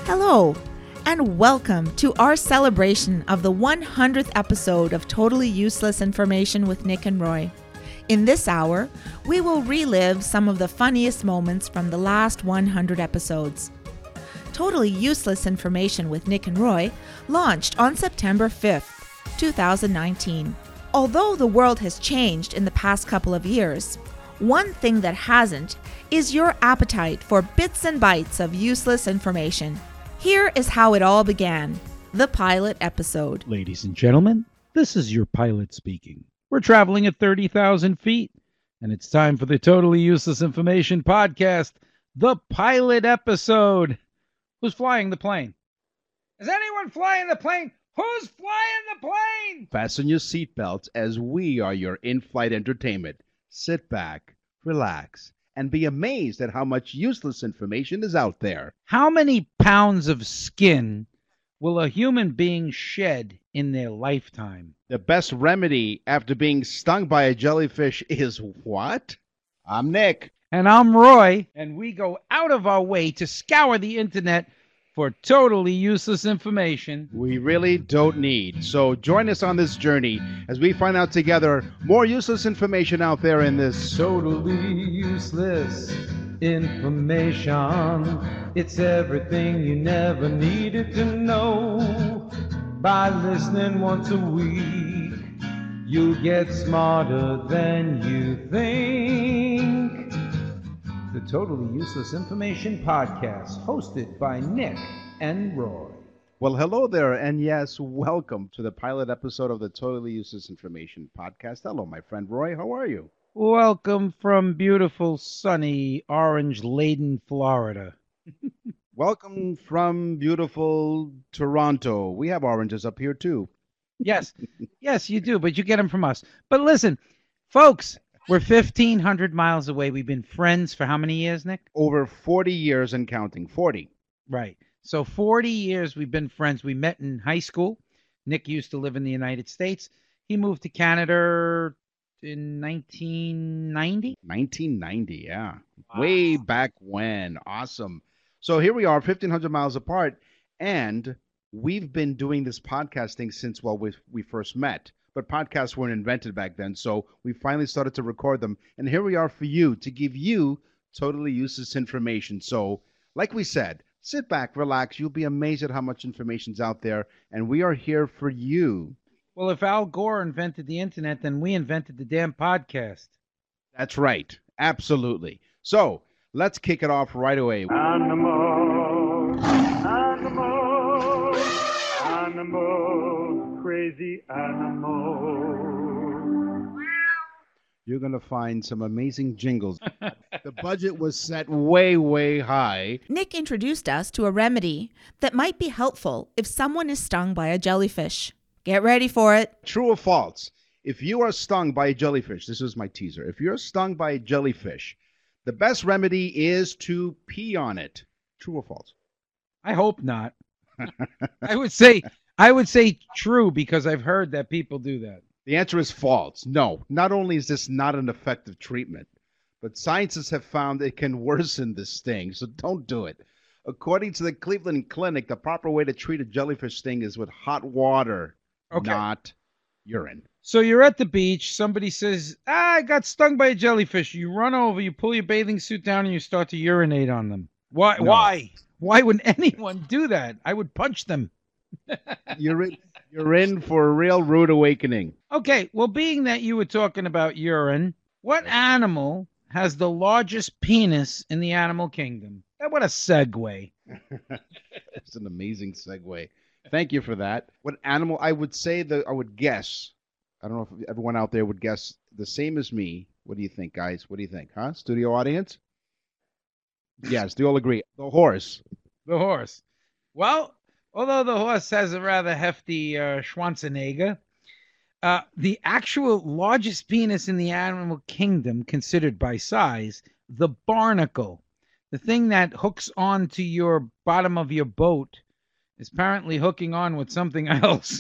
Hello, and welcome to our celebration of the 100th episode of Totally Useless Information with Nick and Roy. In this hour, we will relive some of the funniest moments from the last 100 episodes. Totally Useless Information with Nick and Roy launched on September 5th, 2019. Although the world has changed in the past couple of years, one thing that hasn't is your appetite for bits and bytes of useless information. Here is how it all began, the pilot episode. Ladies and gentlemen, this is your pilot speaking. We're traveling at 30,000 feet, and it's time for the Totally Useless Information podcast, the pilot episode. Who's flying the plane? Is anyone flying the plane? Who's flying the plane? Fasten your seatbelts as we are your in-flight entertainment. Sit back, relax, and be amazed at how much useless information is out there. How many pounds of skin will a human being shed in their lifetime? The best remedy after being stung by a jellyfish is what? I'm Nick. And I'm Roy, and we go out of our way to scour the internet for totally useless information We really don't need. So join us on this journey as we find out together more useless information out there in this totally useless information. It's everything you never needed to know. By listening once a week, you'll get smarter than you think. The Totally Useless Information Podcast, hosted by Nick and Roy. Well, hello there, and yes, welcome to the pilot episode of the Totally Useless Information Podcast. Hello, my friend Roy. How are you? Welcome from beautiful, sunny, orange-laden Florida. Welcome from beautiful Toronto. We have oranges up here, too. Yes, yes, you do, but you get them from us. But listen, folks, we're 1,500 miles away. We've been friends for how many years, Nick? Over 40 years and counting. 40. Right. So 40 years we've been friends. We met in high school. Nick used to live in the United States. He moved to Canada in 1990. 1990, yeah. Wow. Way back when. Awesome. So here we are, 1,500 miles apart, and we've been doing this podcasting since, well, we first met. But podcasts weren't invented back then, so we finally started to record them. And here we are for you, to give you totally useless information. So, like we said, sit back, relax. You'll be amazed at how much information's out there, and we are here for you. Well, if Al Gore invented the internet, then we invented the damn podcast. That's right. Absolutely. So, let's kick it off right away. Animals, animals, animals, crazy animals. You're going to find some amazing jingles. The budget was set way, way high. Nick introduced us to a remedy that might be helpful if someone is stung by a jellyfish. Get ready for it. True or false? If you are stung by a jellyfish, this is my teaser. If you're stung by a jellyfish, the best remedy is to pee on it. True or false? I hope not. I would say true, because I've heard that people do that. The answer is false. No, not only is this not an effective treatment, but scientists have found it can worsen the sting, so don't do it. According to the Cleveland Clinic, the proper way to treat a jellyfish sting is with hot water, not urine. So you're at the beach, somebody says, I got stung by a jellyfish. You run over, you pull your bathing suit down, and you start to urinate on them. Why? No. Why? Why would anyone do that? I would punch them. You're in for a real rude awakening. Okay, well, being that you were talking about urine, what animal has the largest penis in the animal kingdom? What a segue. It's an amazing segue. Thank you for that. What animal? I would say I would guess. I don't know if everyone out there would guess the same as me. What do you think, guys? What do you think, huh? Studio audience? Yes, do you all agree? The horse. The horse. Well, although the horse has a rather hefty Schwarzenegger, the actual largest penis in the animal kingdom, considered by size, the barnacle, the thing that hooks onto your bottom of your boat, is apparently hooking on with something else.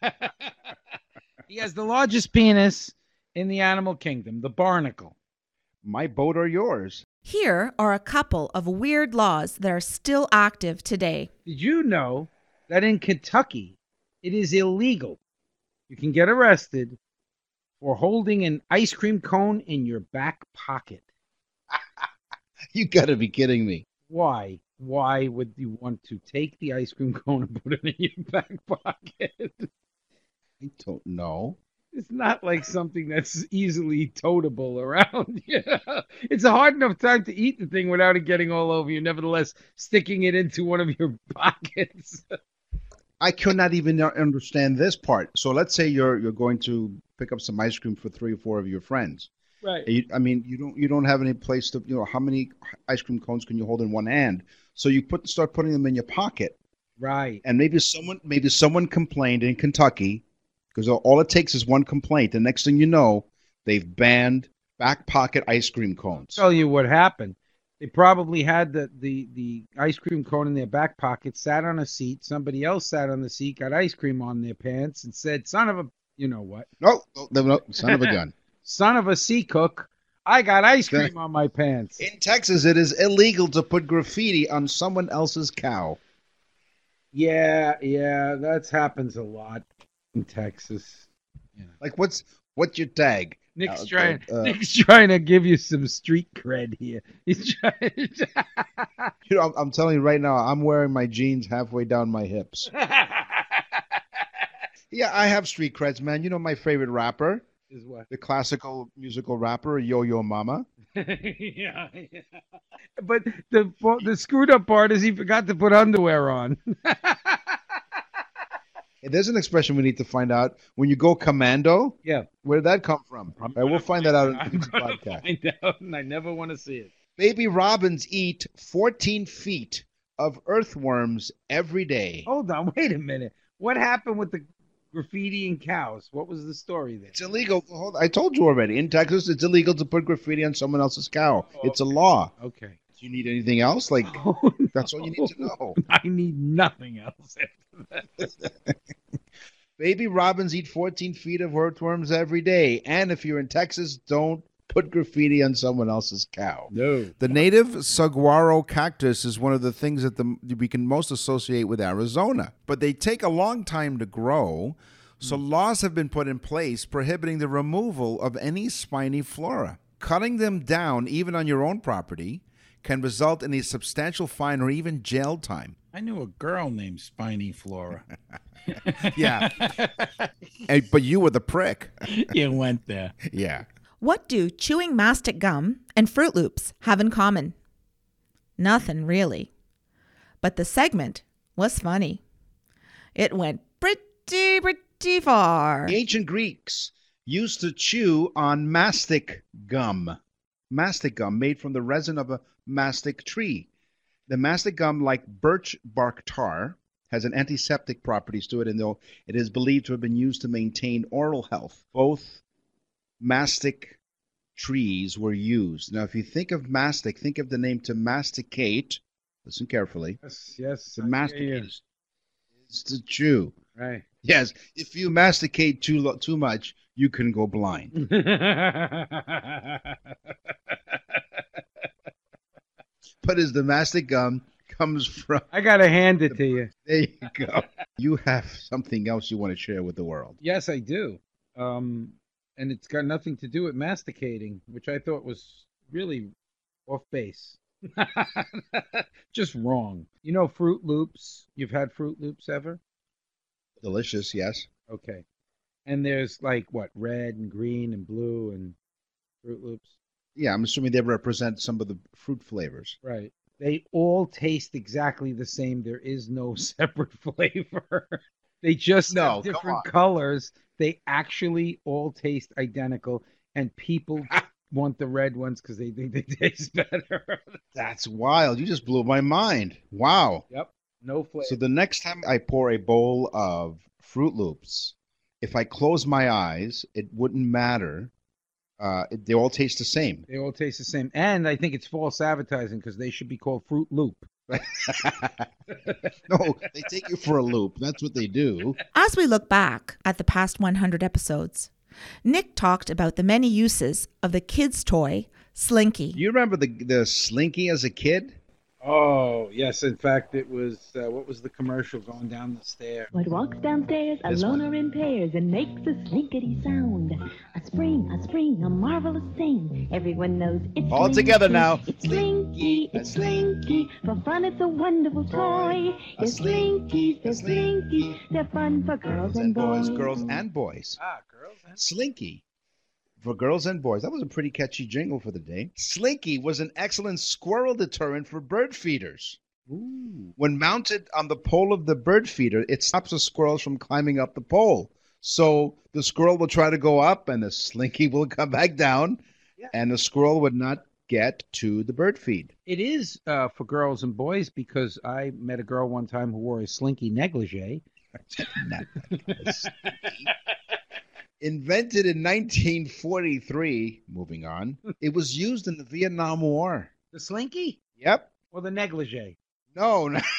He has the largest penis in the animal kingdom, the barnacle. My boat or yours. Here are a couple of weird laws that are still active today. Did you know that in Kentucky, it is illegal? You can get arrested for holding an ice cream cone in your back pocket. You got to be kidding me. Why? Why would you want to take the ice cream cone and put it in your back pocket? I don't know. It's not like something that's easily toteable around. It's a hard enough time to eat the thing without it getting all over you. Nevertheless, sticking it into one of your pockets. I could not even understand this part. So let's say you're going to pick up some ice cream for 3 or 4 of your friends. Right. You don't have any place to, how many ice cream cones can you hold in one hand? So you start putting them in your pocket. Right. And maybe someone complained in Kentucky, because all it takes is one complaint. The next thing you know, they've banned back pocket ice cream cones. I'll tell you what happened. They probably had the ice cream cone in their back pocket, sat on a seat. Somebody else sat on the seat, got ice cream on their pants, and said, "Son of a, you know what? No, son of a gun. Son of a sea cook, I got ice cream on my pants." In Texas, it is illegal to put graffiti on someone else's cow. Yeah, that happens a lot in Texas. Yeah. Like, what's your tag? Nick's trying to give you some street cred here. He's trying. I'm telling you right now, I'm wearing my jeans halfway down my hips. Yeah, I have street creds, man. You know my favorite rapper? Is what? The classical musical rapper, Yo-Yo Mama. yeah. But the screwed up part is he forgot to put underwear on. There's an expression we need to find out. When you go commando, yeah, where did that come from? We'll find that out in this podcast. Find out, and I never want to see it. Baby robins eat 14 feet of earthworms every day. Hold on, wait a minute. What happened with the graffiti and cows? What was the story there? It's illegal. I told you already. In Texas, it's illegal to put graffiti on someone else's cow. It's a law. Okay. Do you need anything else? That's all you need to know. I need nothing else after that. Baby robins eat 14 feet of earthworms every day. And if you're in Texas, don't put graffiti on someone else's cow. No. The native saguaro cactus is one of the things that we can most associate with Arizona. But they take a long time to grow, so laws have been put in place prohibiting the removal of any spiny flora. Cutting them down, even on your own property, can result in a substantial fine or even jail time. I knew a girl named Spiny Flora. Yeah. But you were the prick. You went there. Yeah. What do chewing mastic gum and Fruit Loops have in common? Nothing, really. But the segment was funny. It went pretty far. The ancient Greeks used to chew on mastic gum. Mastic gum made from the resin of a mastic tree. The mastic gum, like birch bark tar, has an antiseptic properties to it, and though it is believed to have been used to maintain oral health, both mastic trees were used. Now, if you think of mastic, think of the name to masticate. Listen carefully. Yes. To masticate is to chew. Right. Yes. If you masticate too much, you can go blind. But as the mastic gum comes from... I got to hand it to you. There you go. You have something else you want to share with the world. Yes, I do. And it's got nothing to do with masticating, which I thought was really off base. Just wrong. You know Fruit Loops? You've had Fruit Loops ever? Delicious, yes. Okay. And there's red and green and blue and Fruit Loops? Yeah, I'm assuming they represent some of the fruit flavors. Right. They all taste exactly the same. There is no separate flavor. They just have different colors. They actually all taste identical, and people want the red ones because they think they taste better. That's wild. You just blew my mind. Wow. Yep. No flavor. So the next time I pour a bowl of Fruit Loops, if I close my eyes, it wouldn't matter. They all taste the same. They all taste the same. And I think it's false advertising because they should be called Fruit Loop. No, they take you for a loop. That's what they do. As we look back at the past 100 episodes, Nick talked about the many uses of the kids' toy Slinky. Do you remember the Slinky as a kid? Oh, yes. In fact, it was, what was the commercial going down the stair? What walks downstairs This alone one. or in pairs and makes a slinkety sound? A spring, a marvelous thing. Everyone knows it's All Slinky. together now. It's Slinky, it's Slinky. For fun, it's a wonderful toy. A They're Slinky, Slinkies, they're a Slinky. Slinkies. They're fun for girls and boys. Girls and boys. Ah, girls. Huh? Slinky. For girls and boys. That was a pretty catchy jingle for the day. Slinky was an excellent squirrel deterrent for bird feeders. Ooh. When mounted on the pole of the bird feeder, it stops the squirrels from climbing up the pole. So the squirrel will try to go up and the Slinky will come back down, and the squirrel would not get to the bird feed. It is for girls and boys because I met a girl one time who wore a slinky negligee. Invented in 1943, moving on, it was used in the Vietnam War. The slinky Yep. or the negligee? No. No.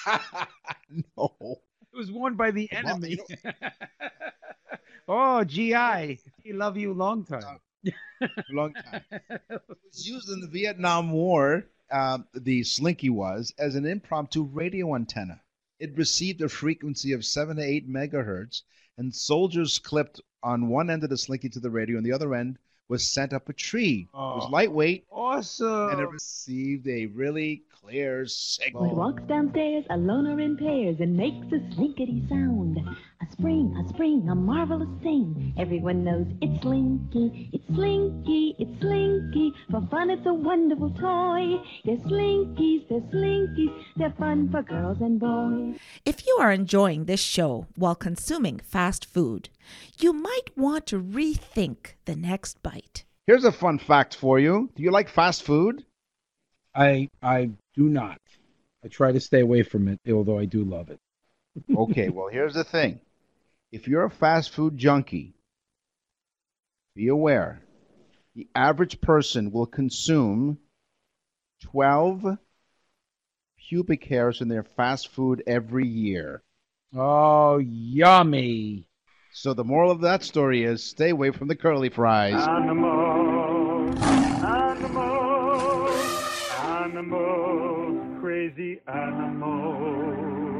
It was worn by the Well, enemy. you Oh, GI. He love you long time. Long time. It was used in the Vietnam War, the Slinky was, as an impromptu radio antenna. It received a frequency of 7 to 8 megahertz, and soldiers clipped on one end of the Slinky to the radio, and the other end was sent up a tree. It was Oh. lightweight, Awesome. and it received a really clear What signal. walks downstairs alone or in pairs and makes a slinkety sound? A spring, a marvelous thing. Everyone knows it's Slinky, it's Slinky, it's Slinky. For fun, it's a wonderful toy. They're Slinkies, they're Slinkies. They're fun for girls and boys. If you are enjoying this show while consuming fast food, you might want to rethink the next bite. Here's a fun fact for you. Do you like fast food? I do not. I try to stay away from it, although I do love it. Okay, well, here's the thing. If you're a fast food junkie, be aware. The average person will consume 12 pubic hairs in their fast food every year. Oh, yummy. So the moral of that story is stay away from the curly fries. Animals, animals, animals, crazy animals.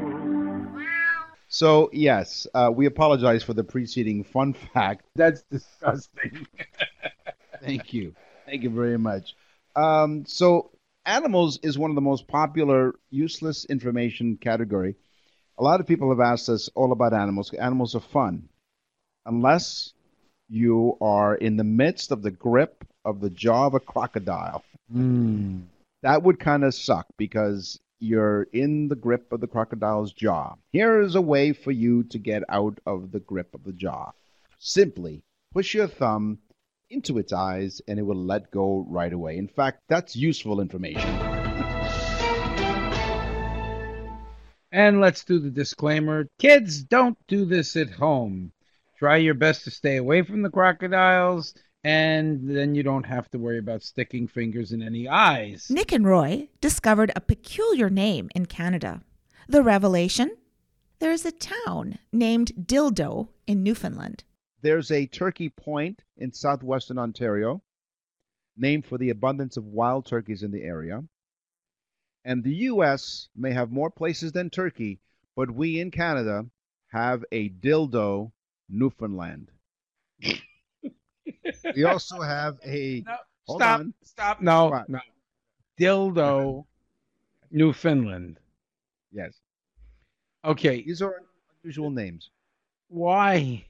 So, yes, we apologize for the preceding fun fact. That's disgusting. Thank you. Thank you very much. So animals is one of the most popular useless information category. A lot of people have asked us all about animals. Animals are fun. Unless you are in the midst of the grip of the jaw of a crocodile. Mm. That would kind of suck because you're in the grip of the crocodile's jaw. Here is a way for you to get out of the grip of the jaw. Simply push your thumb into its eyes and it will let go right away. In fact, that's useful information. And let's do the disclaimer. Kids, don't do this at home. Try your best to stay away from the crocodiles, and then you don't have to worry about sticking fingers in any eyes. Nick and Roy discovered a peculiar name in Canada. The revelation? There is a town named Dildo in Newfoundland. There's a Turkey Point in southwestern Ontario, named for the abundance of wild turkeys in the area. And the U.S. may have more places than Turkey, but we in Canada have a Dildo, Newfoundland. We also have a... No, Hold stop. on. Stop. No. What? No. Dildo, Newfoundland. Yes. Okay. These are unusual names. Why?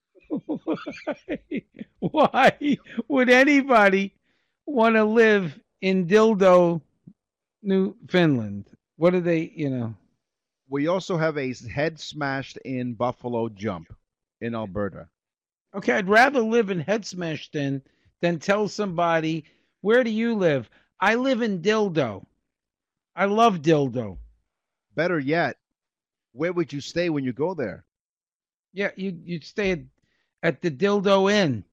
Why would anybody want to live in Dildo, Newfoundland? What do they, We also have a head smashed in Buffalo Jump in Alberta. Okay, I'd rather live in Head Smashed In than tell somebody, where do you live? I live in Dildo. I love Dildo. Better yet, where would you stay when you go there? Yeah, you'd stay at the Dildo Inn.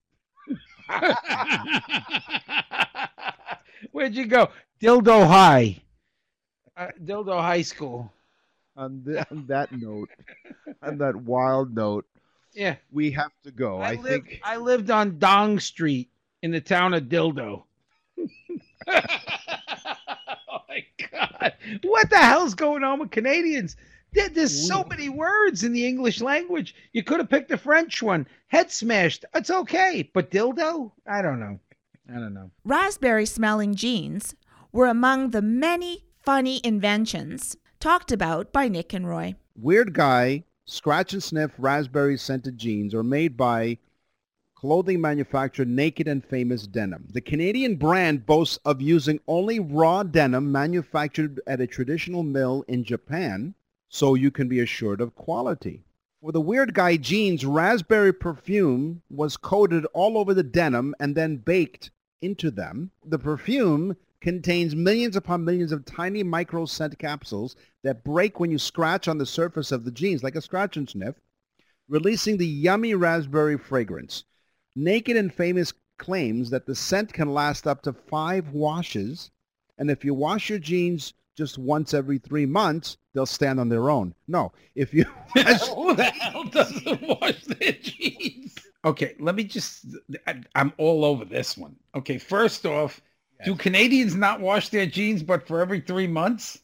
Where'd you go? Dildo High. Dildo High School. On that note, on that wild note, Yeah. we have to go. I think I lived on Dong Street in the town of Dildo. Oh my God. What the hell's going on with Canadians? There's so many words in the English language. You could have picked a French one. Head smashed. It's okay. But dildo? I don't know. Raspberry smelling jeans were among the many funny inventions talked about by Nick and Roy. Weird Guy scratch and sniff raspberry scented jeans are made by clothing manufacturer Naked and Famous Denim. The Canadian brand boasts of using only raw denim manufactured at a traditional mill in Japan, so you can be assured of quality. For the Weird Guy jeans, raspberry perfume was coated all over the denim and then baked into them. The perfume contains millions upon millions of tiny micro scent capsules that break when you scratch on the surface of the jeans, like a scratch and sniff, releasing the yummy raspberry fragrance. Naked and Famous claims that the scent can last up to 5 washes, and if you wash your jeans just once every 3 months, they'll stand on their own. No, if you... Who the hell doesn't wash their jeans? Okay, let me just... I'm all over this one. Okay, first off, do Canadians not wash their jeans but for every 3 months?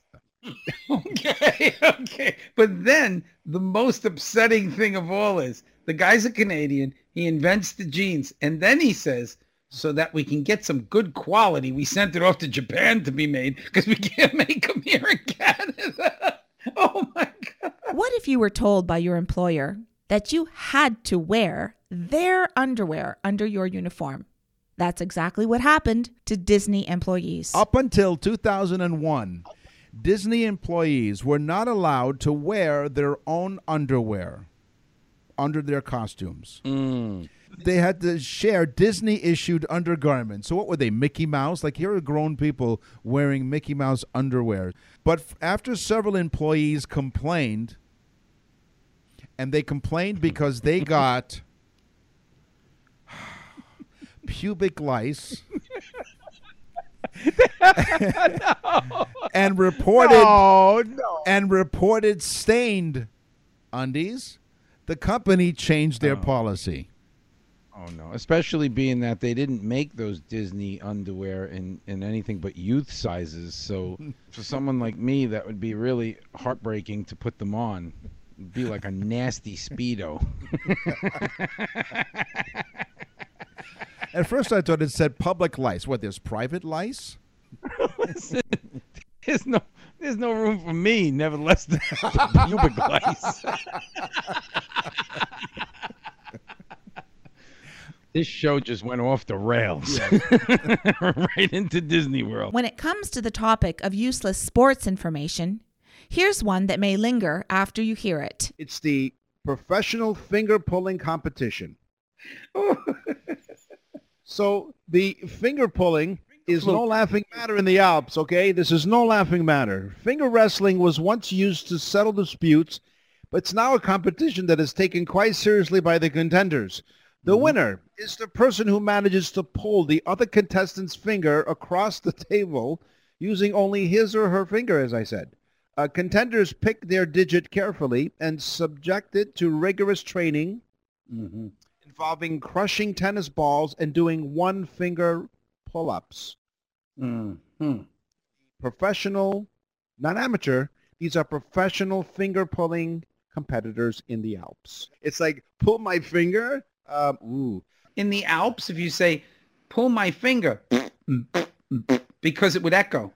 Okay. But then the most upsetting thing of all is the guy's a Canadian. He invents the jeans. And then he says, so that we can get some good quality, we sent it off to Japan to be made because we can't make them here in Canada. Oh, my God. What if you were told by your employer that you had to wear their underwear under your uniform? That's exactly what happened to Disney employees. Up until 2001, Disney employees were not allowed to wear their own underwear under their costumes. They had to share Disney-issued undergarments. So what were they, Mickey Mouse? Like, here are grown people wearing Mickey Mouse underwear. But after several employees complained, and they complained because they got pubic lice and reported stained undies, the company changed their policy. Oh, no. Especially being that they didn't make those Disney underwear in anything but youth sizes. So for someone like me, that would be really heartbreaking to put them on. It'd be like a nasty Speedo. At first I thought it said public lice. What, there's private lice? Listen, there's no room for me, nevertheless than pubic lice. This show just went off the rails. Right into Disney World. When it comes to the topic of useless sports information, here's one that may linger after you hear it. It's the professional finger pulling competition. So the finger pulling is no laughing matter in the Alps, okay? This is no laughing matter. Finger wrestling was once used to settle disputes, but it's now a competition that is taken quite seriously by the contenders. The winner is the person who manages to pull the other contestant's finger across the table using only his or her finger, as I said. Contenders pick their digit carefully and subject it to rigorous training involving crushing tennis balls and doing one-finger pull-ups. Professional, not amateur, these are professional finger-pulling competitors in the Alps. It's like, pull my finger. In the Alps, if you say, pull my finger, because it would echo.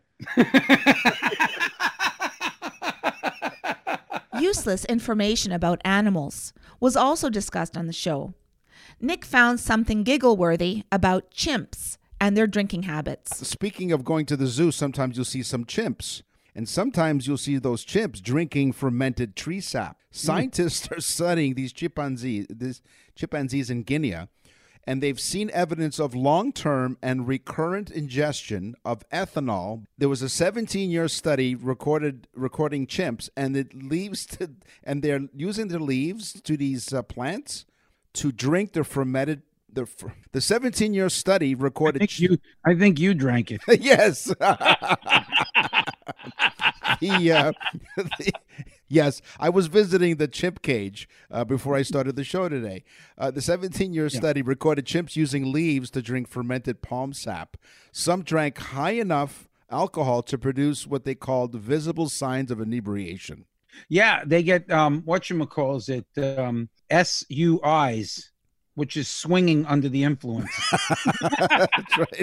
Useless information about animals was also discussed on the show. Nick found something giggle-worthy about chimps and their drinking habits. Speaking of going to the zoo, sometimes you'll see some chimps. And sometimes you'll see those chimps drinking fermented tree sap. Scientists are studying these chimpanzees in Guinea, and they've seen evidence of long-term and recurrent ingestion of ethanol. There was a 17-year study recording chimps, and and they're using their leaves to these plants to drink the fermented. The 17-year study recorded. I think you drank it. Yes. Yes, I was visiting the chimp cage before I started the show today. The 17-year study recorded chimps using leaves to drink fermented palm sap. Some drank high enough alcohol to produce what they called visible signs of inebriation. Yeah, they get whatchamacalls SUIs, which is swinging under the influence. That's right.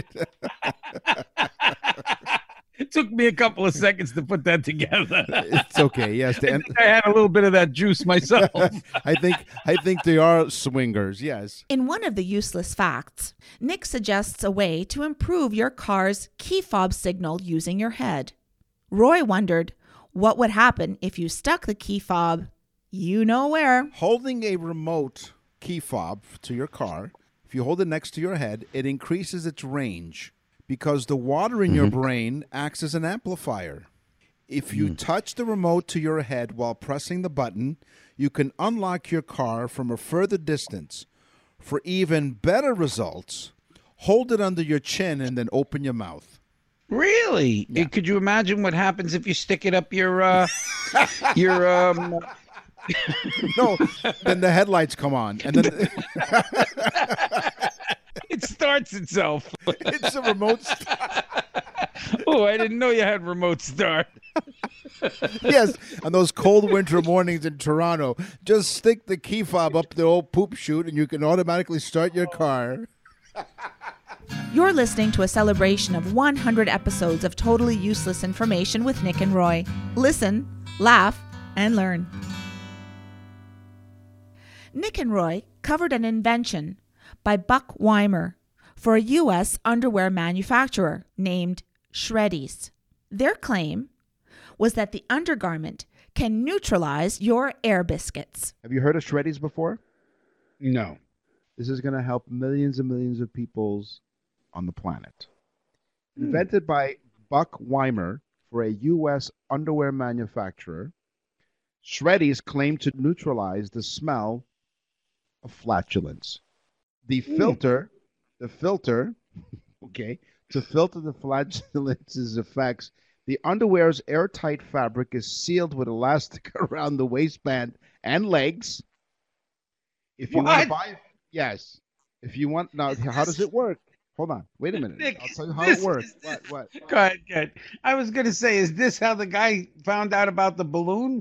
It took me a couple of seconds to put that together. It's okay. Yes, I think I had a little bit of that juice myself. I think they are swingers. Yes. In one of the useless facts, Nick suggests a way to improve your car's key fob signal using your head. Roy wondered what would happen if you stuck the key fob, you know where. Holding a remote key fob to your car, if you hold it next to your head, it increases its range because the water in your brain acts as an amplifier. If you touch the remote to your head while pressing the button, you can unlock your car from a further distance. For even better results, hold it under your chin and then open your mouth. Really? Yeah. Could you imagine what happens if you stick it up your No, then the headlights come on and then it starts itself. It's a remote start. Oh, I didn't know you had remote start. Yes, on those cold winter mornings in Toronto, just stick the key fob up the old poop chute and you can automatically start your car. You're listening to a celebration of 100 episodes of totally useless information with Nick and Roy. Listen, laugh, and learn. Nick and Roy covered an invention by Buck Weimer for a U.S. underwear manufacturer named Shreddies. Their claim was that the undergarment can neutralize your air biscuits. Have you heard of Shreddies before? No. This is going to help millions and millions of peoples on the planet. Invented by Buck Weimer for a U.S. underwear manufacturer, Shreddies claim to neutralize the smell of flatulence. The filter, okay, to filter the flatulence's effects, the underwear's airtight fabric is sealed with elastic around the waistband and legs. If you want to buy, yes. If you want, now, how does it work? Hold on, wait a minute. Nick, I'll tell you how it works. What? Go ahead. I was going to say, is this how the guy found out about the balloon?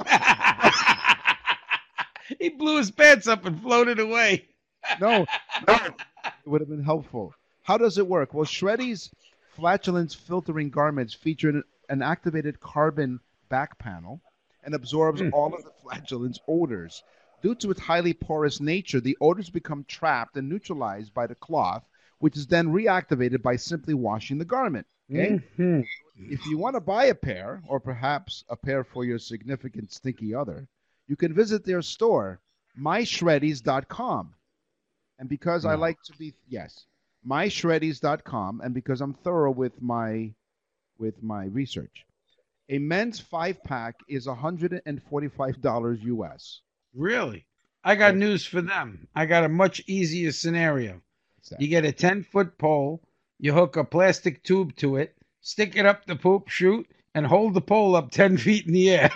He blew his pants up and floated away. No, it would have been helpful. How does it work? Well, Shreddies flatulence filtering garments feature an activated carbon back panel and absorbs all of the flatulence odors. Due to its highly porous nature, the odors become trapped and neutralized by the cloth, which is then reactivated by simply washing the garment. Okay? If you want to buy a pair, or perhaps a pair for your significant stinky other, you can visit their store, myshreddies.com. And because I like to be, myshreddies.com, and because I'm thorough with my research, a men's 5-pack is $145 US. Really? I got news for them. I got a much easier scenario. You get a 10-foot pole, you hook a plastic tube to it, stick it up the poop chute, and hold the pole up 10 feet in the air.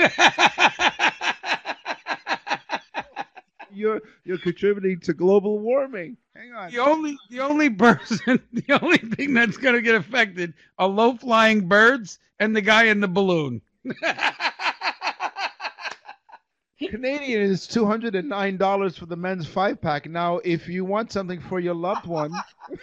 You're contributing to global warming. Hang on. The only thing that's going to get affected are low-flying birds and the guy in the balloon. Canadian is $209 for the men's 5-pack. Now, if you want something for your loved one,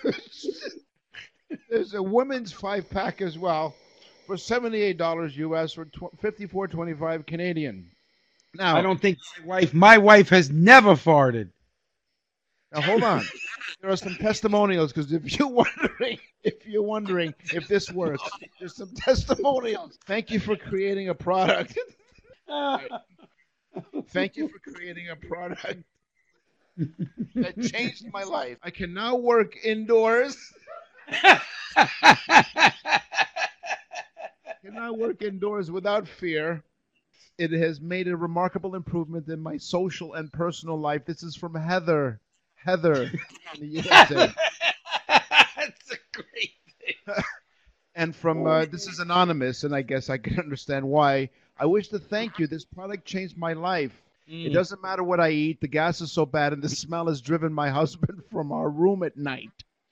there's a women's 5-pack as well for $78 US or $54.25 Canadian. Now, I don't think my wife has never farted. Now hold on. There are some testimonials because if you're wondering if this works, there's some testimonials. Thank you for creating a product. Thank you for creating a product that changed my life. I can now work indoors. Without fear. It has made a remarkable improvement in my social and personal life. This is from Heather in the USA. That's a great thing. And from this is anonymous, and I guess I can understand why. I wish to thank you. This product changed my life. It doesn't matter what I eat. The gas is so bad, and the smell has driven my husband from our room at night.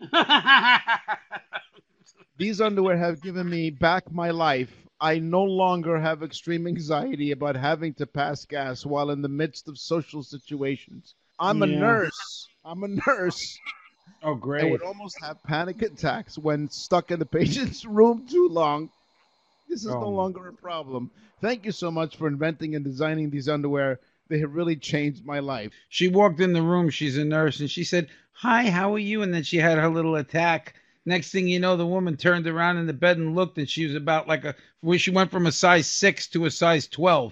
These underwear have given me back my life. I no longer have extreme anxiety about having to pass gas while in the midst of social situations. I'm a nurse. Oh, I great. would almost have panic attacks when stuck in the patient's room too long. This is no longer a problem. Thank you so much for inventing and designing these underwear. They have really changed my life. She walked in the room. She's a nurse, and she said, "Hi, how are you?" And then she had her little attack. Next thing you know, the woman turned around in the bed and looked, and she was about where she went from a size 6 to a size 12.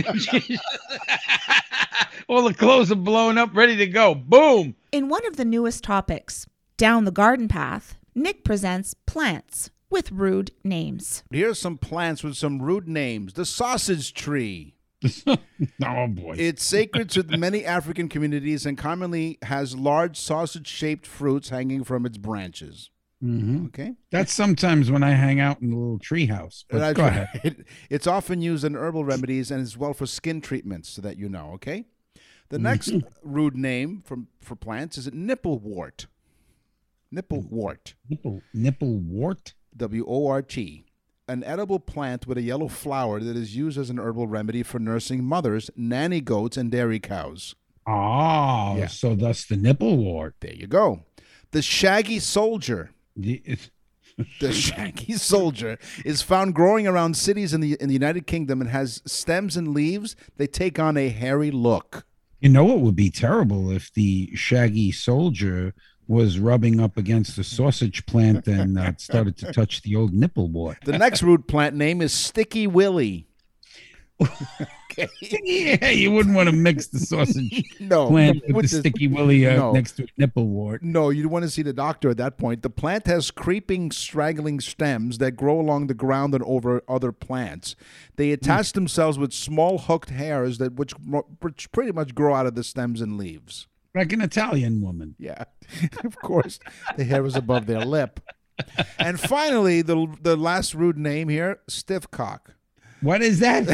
All the clothes are blown up, ready to go. Boom! In one of the newest topics, Down the Garden Path, Nick presents plants with rude names. Here's some plants with some rude names. The sausage tree. Oh, boy. It's sacred to many African communities and commonly has large sausage-shaped fruits hanging from its branches. Mm-hmm. Okay. That's sometimes when I hang out in the little tree house. But go ahead. It's often used in herbal remedies and as well for skin treatments, so that you know, okay? The next rude name for plants is nipplewort. Nipplewort. Nipplewort? W-O-R-T. An edible plant with a yellow flower that is used as an herbal remedy for nursing mothers, nanny goats, and dairy cows. Oh, Yeah. So that's the nipplewort. There you go. The shaggy soldier. The shaggy soldier is found growing around cities in the United Kingdom and has stems and leaves. They take on a hairy look. You know what would be terrible if the shaggy soldier was rubbing up against the sausage plant and started to touch the old nipplewort. The next root plant name is Sticky Willy. Okay. Yeah, you wouldn't want to mix the sausage No, plant with with the the- sticky willy no. next to a nipplewort. No, you'd want to see the doctor at that point. The plant has creeping, straggling stems that grow along the ground and over other plants. They attach themselves with small hooked hairs which pretty much grow out of the stems and leaves. Like an Italian woman. Yeah, of course, the hair is above their lip. And finally, the last rude name here, stiff cock. What is that?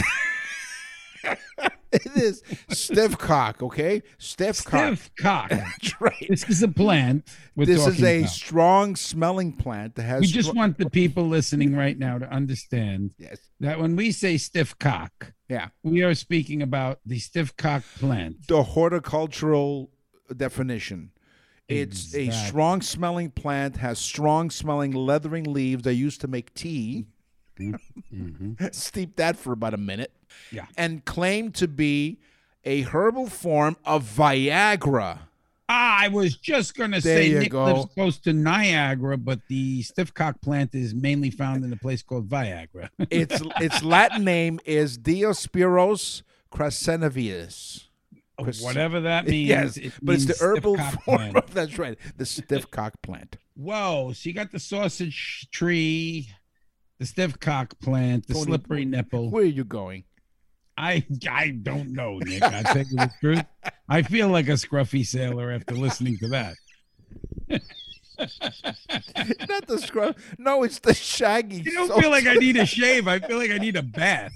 It is stiff cock, okay? Stiff cock. Stiff cock. That's right. This is a plant. This is a strong-smelling plant that has. We just want the people listening right now to understand Yes. that when we say stiff cock, Yeah. we are speaking about the stiff cock plant. The horticultural definition. It's a Exactly. strong-smelling plant, has strong-smelling leathering leaves they used to make tea. Steep that for about a minute. Yeah. And claimed to be a herbal form of Viagra. I was just going to There say you Nick go. lives close to Niagara, but the stiff cock plant is mainly found in a place called Viagra. Its Latin name is Diospyros crassinovius. Whatever that means. Yes, it but it's means the herbal stiff cock form plant. of, that's right, the stiff cock plant. Whoa. So you got the sausage tree, the stiff cock plant, the Tony, slippery nipple. Where are you going? I don't know, Nick. I tell you the truth. I feel like a scruffy sailor after listening to that. Not the scrub. No, it's the shaggy. You don't feel like I need a shave. I feel like I need a bath.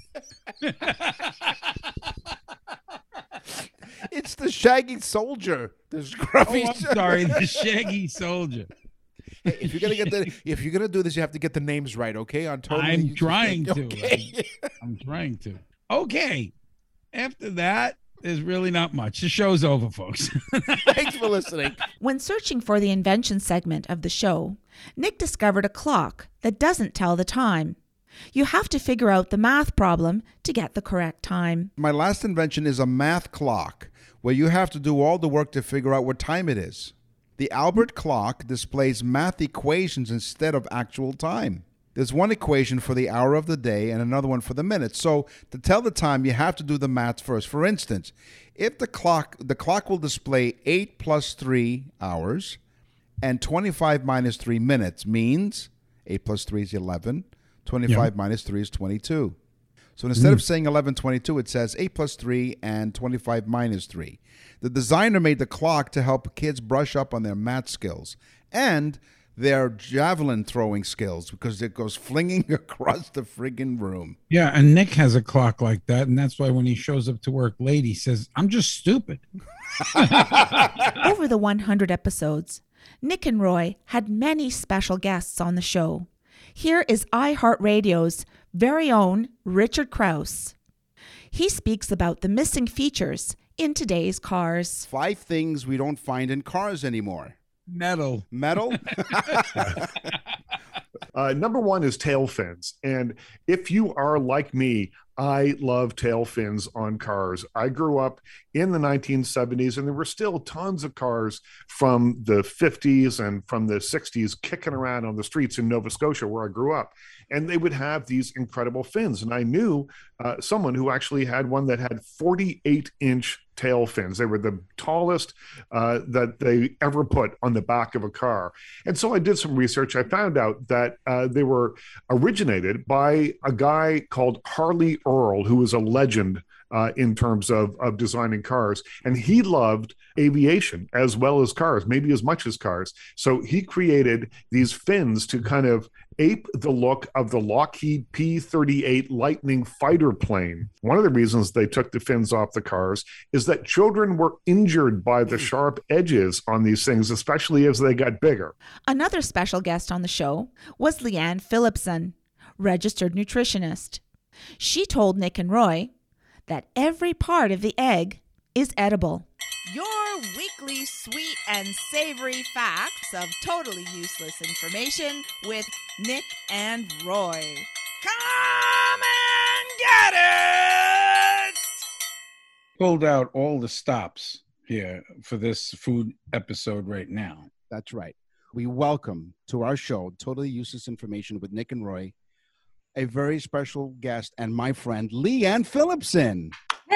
It's the shaggy soldier. The Oh, scruffy. I'm sorry, the shaggy soldier. If you're gonna do this, you have to get the names right, okay? On totally. I'm trying to. Okay. I'm trying to. Okay. After that, there's really not much. The show's over, folks. Thanks for listening. When searching for the invention segment of the show, Nick discovered a clock that doesn't tell the time. You have to figure out the math problem to get the correct time. My last invention is a math clock, where you have to do all the work to figure out what time it is. The Albert clock displays math equations instead of actual time. There's one equation for the hour of the day and another one for the minute. So to tell the time, you have to do the math first. For instance, if the clock will display 8 plus 3 hours and 25 minus 3 minutes, means 8 plus 3 is 11, 25 minus 3 is 22. So instead of saying 11:22, it says 8 plus 3 and 25 minus 3. The designer made the clock to help kids brush up on their math skills. And their javelin throwing skills because it goes flinging across the friggin' room. Yeah, and Nick has a clock like that, and that's why when he shows up to work late, he says, "I'm just stupid." Over the 100 episodes, Nick and Roy had many special guests on the show. Here is iHeartRadio's very own Richard Krause. He speaks about the missing features in today's cars. 5 things we don't find in cars anymore. Metal. Metal? Number one is tail fins. And if you are like me, I love tail fins on cars. I grew up in the 1970s, and there were still tons of cars from the 50s and from the 60s kicking around on the streets in Nova Scotia, where I grew up. And they would have these incredible fins. And I knew someone who actually had one that had 48-inch tail fins. They were the tallest that they ever put on the back of a car. And so I did some research. I found out that they were originated by a guy called Harley Earl, who was a legend in terms of designing cars. And he loved aviation as well as cars, maybe as much as cars. So he created these fins to kind of ape the look of the Lockheed P-38 Lightning fighter plane. One of the reasons they took the fins off the cars is that children were injured by the sharp edges on these things, especially as they got bigger. Another special guest on the show was Leanne Phillipson, registered nutritionist. She told Nick and Roy that every part of the egg is edible. Your weekly sweet and savory facts of totally useless information with Nick and Roy. Come and get it! Pulled out all the stops here for this food episode right now. That's right. We welcome to our show, Totally Useless Information with Nick and Roy, a very special guest and my friend, Leanne Phillipson.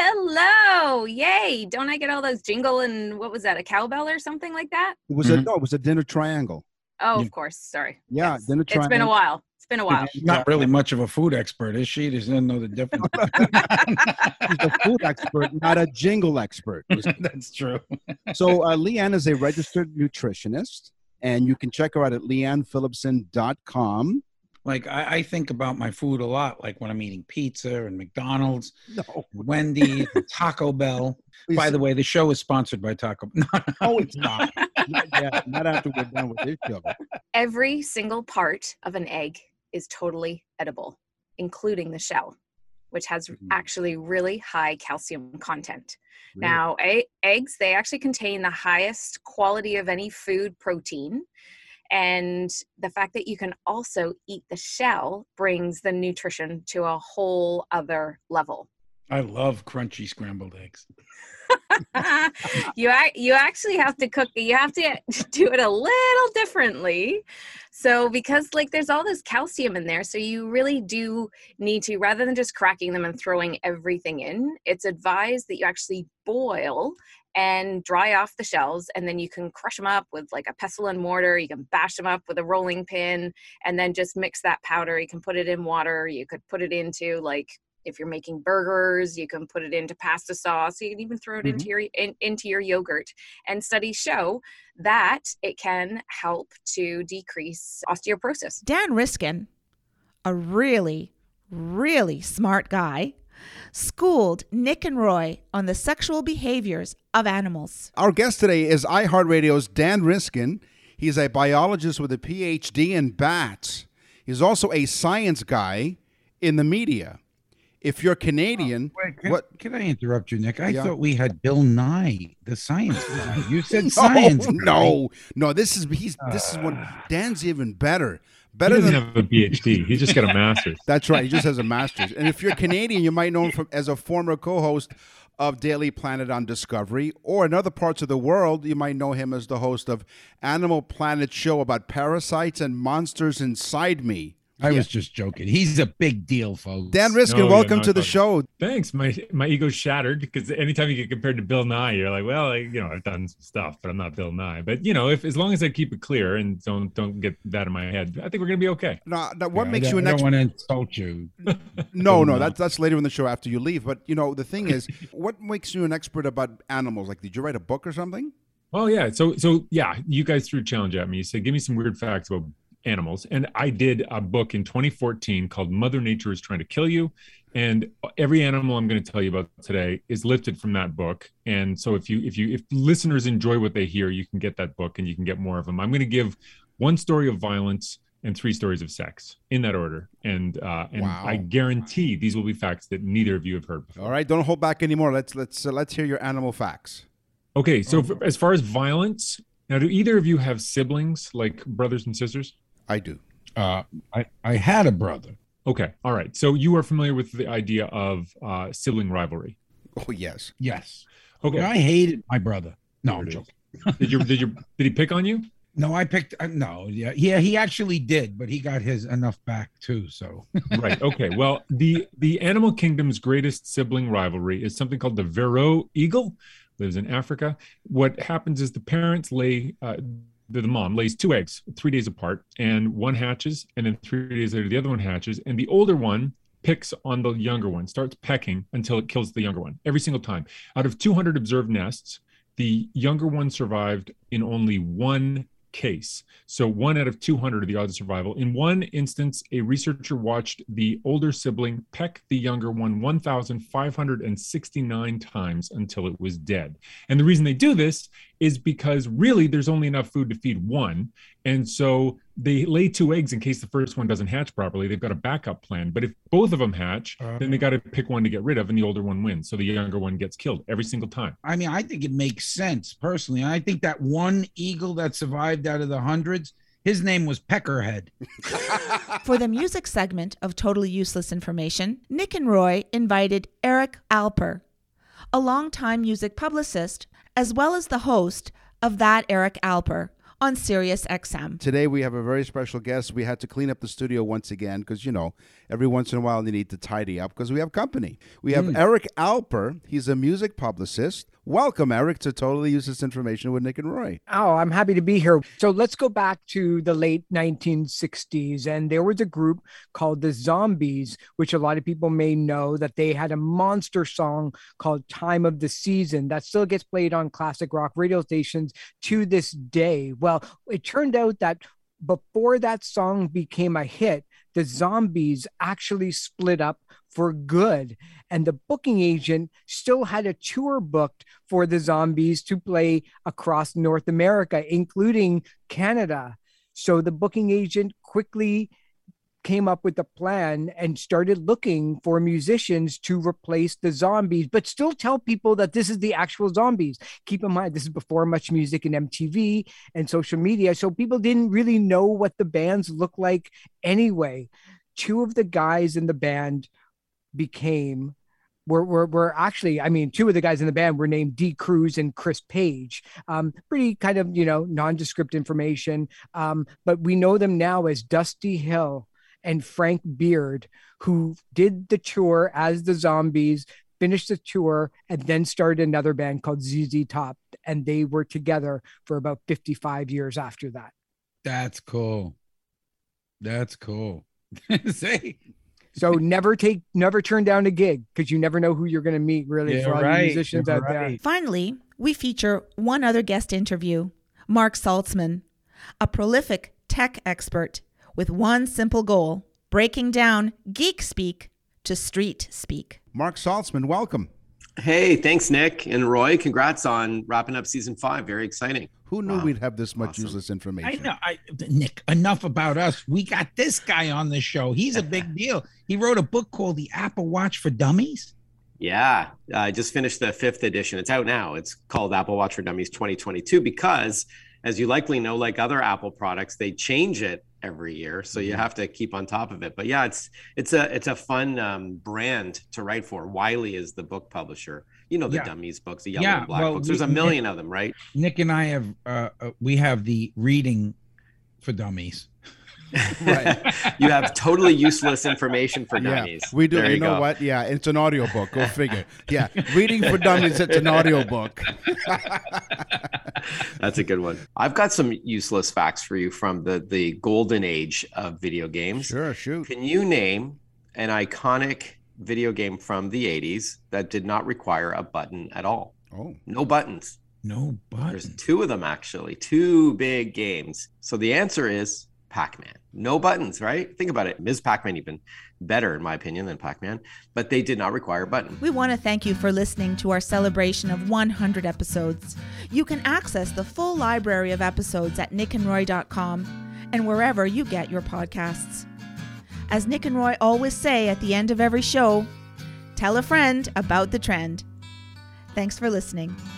Hello. Yay. Don't I get all those jingle and what was that, a cowbell or something like that? It was it was a dinner triangle. Oh, of course. Sorry. Yeah, Yes. dinner triangle. It's been a while. It's been a while. She's not really much of a food expert, is she? Doesn't know the difference. She's a food expert, not a jingle expert. That's true. So Leanne is a registered nutritionist, and you can check her out at leannephillipson.com. Like, I think about my food a lot, like when I'm eating pizza and McDonald's, No. Wendy's, Taco Bell. By the way, the show is sponsored by Taco Bell. Oh, it's not. Not yet. Not after we're done with this show. Every single part of an egg is totally edible, including the shell, which has actually really high calcium content. Really? Now, eggs, they actually contain the highest quality of any food protein. And the fact that you can also eat the shell brings the nutrition to a whole other level. I love crunchy scrambled eggs. You actually have to cook, you have to do it a little differently. So because like there's all this calcium in there, so you really do need to, rather than just cracking them and throwing everything in, it's advised that you actually boil and dry off the shells, and then you can crush them up with like a pestle and mortar. You can bash them up with a rolling pin and then just mix that powder. You can put it in water. You could put it into, like, if you're making burgers, you can put it into pasta sauce. You can even throw it into your yogurt. And studies show that it can help to decrease osteoporosis. Dan Riskin, a really, really smart guy, schooled Nick and Roy on the sexual behaviors of animals. Our guest today is iHeartRadio's Dan Riskin. He's a biologist with a PhD in bats. He's also a science guy in the media. If you're Canadian, Can I interrupt you, Nick? I Yeah. thought we had Bill Nye, the science guy. You said science. No. This is what Dan's even better. He Better doesn't than have a PhD. He just got a master's. That's right. He just has a master's. And if you're Canadian, you might know him as a former co-host of Daily Planet on Discovery, or in other parts of the world, you might know him as the host of Animal Planet show about parasites and monsters inside me. I was just joking. He's a big deal, folks. Dan Riskin, welcome to the show. Thanks. My ego's shattered because anytime you get compared to Bill Nye, you're like, well, I've done some stuff, but I'm not Bill Nye. But as long as I keep it clear and don't get that in my head, I think we're gonna be okay. Now what makes you an I expert? don't want to insult you. No, that's later in the show after you leave. But the thing is, what makes you an expert about animals? Like, did you write a book or something? Oh yeah. So yeah, you guys threw a challenge at me. You said, give me some weird facts about animals. And I did a book in 2014 called Mother Nature is Trying to Kill You. And every animal I'm going to tell you about today is lifted from that book. And so if listeners enjoy what they hear, you can get that book and you can get more of them. I'm going to give one story of violence and 3 stories of sex in that order. And Wow. I guarantee these will be facts that neither of you have heard before. All right, don't hold back anymore. Let's hear your animal facts. Okay, so as far as violence, now do either of you have siblings, like brothers and sisters? I do. I had a brother. Okay, all right. So you are familiar with the idea of sibling rivalry. Oh yes. Yes. Okay. I hated my brother. No, I'm There it joking. Did he pick on you? No, I picked. No, yeah, he actually did, but he got his enough back too. So Right. Okay. Well, the animal kingdom's greatest sibling rivalry is something called the Vero eagle. Lives in Africa. What happens is the parents lay. The mom lays 2 eggs 3 days apart, and one hatches, and then 3 days later the other one hatches, and the older one picks on the younger one, starts pecking until it kills the younger one every single time. Out of 200 observed nests, the younger one survived in only one case. So 1 out of 200 of the odds of survival. In one instance, a researcher watched the older sibling peck the younger one 1,569 times until it was dead. And the reason they do this is because really there's only enough food to feed one. And so they lay 2 eggs in case the first one doesn't hatch properly. They've got a backup plan. But if both of them hatch, then they got to pick one to get rid of, and the older one wins. So the younger one gets killed every single time. I mean, I think it makes sense personally. I think that one eagle that survived out of the hundreds, his name was Peckerhead. For the music segment of Totally Useless Information, Nick and Roy invited Eric Alper, a longtime music publicist, as well as the host of That Eric Alper on Sirius XM. Today we have a very special guest. We had to clean up the studio once again because, every once in a while they need to tidy up because we have company. We have Eric Alper. He's a music publicist. Welcome, Eric, to Totally Useless Information with Nick and Roy. Oh, I'm happy to be here. So let's go back to the late 1960s. And there was a group called the Zombies, which a lot of people may know that they had a monster song called Time of the Season that still gets played on classic rock radio stations to this day. Well, it turned out that before that song became a hit, the Zombies actually split up for good. And the booking agent still had a tour booked for the Zombies to play across North America, including Canada. So the booking agent quickly came up with a plan and started looking for musicians to replace the Zombies, but still tell people that this is the actual Zombies. Keep in mind, this is before much music and MTV and social media. So people didn't really know what the bands looked like anyway. 2 of the guys in the band were actually, 2 of the guys in the band were named Dee Cruz and Chris Page. Pretty kind of, nondescript information. But we know them now as Dusty Hill and Frank Beard, who did the tour as the Zombies, finished the tour, and then started another band called ZZ Top. And they were together for about 55 years after that. That's cool. Say. So never turn down a gig, because you never know who you're going to meet, really, for all the musicians out there. Finally, we feature one other guest interview, Mark Saltzman, a prolific tech expert with one simple goal: breaking down geek speak to street speak. Mark Saltzman, welcome. Hey, thanks, Nick and Roy. Congrats on wrapping up season 5. Very exciting. Who knew we'd have this much useless information? I know. Nick, enough about us. We got this guy on the show. He's a big deal. He wrote a book called The Apple Watch for Dummies. Yeah, I just finished the 5th edition. It's out now. It's called Apple Watch for Dummies 2022 because, as you likely know, like other Apple products, they change it every year, so you have to keep on top of it. But yeah, it's a fun brand to write for. Wiley is the book publisher. The Dummies books, the yellow and black books. There's a million of them, right? Nick and I have we have the reading for dummies. Right. You have totally useless information for dummies. Yeah, we do. There you know go. what? Yeah, it's an audiobook. Go figure. Yeah, reading for dummies. It's an audiobook. That's a good one. I've got some useless facts for you from the golden age of video games. Sure, shoot. Can you name an iconic video game from the 80s that did not require a button at all? Oh. No buttons. No button. There's 2 of them, actually. 2 big games. So the answer is Pac-Man. No buttons, right? Think about it. Ms. Pac-Man even better, in my opinion, than Pac-Man, but they did not require a button. We want to thank you for listening to our celebration of 100 episodes. You can access the full library of episodes at nickandroy.com and wherever you get your podcasts. As Nick and Roy always say at the end of every show, tell a friend about the trend. Thanks for listening.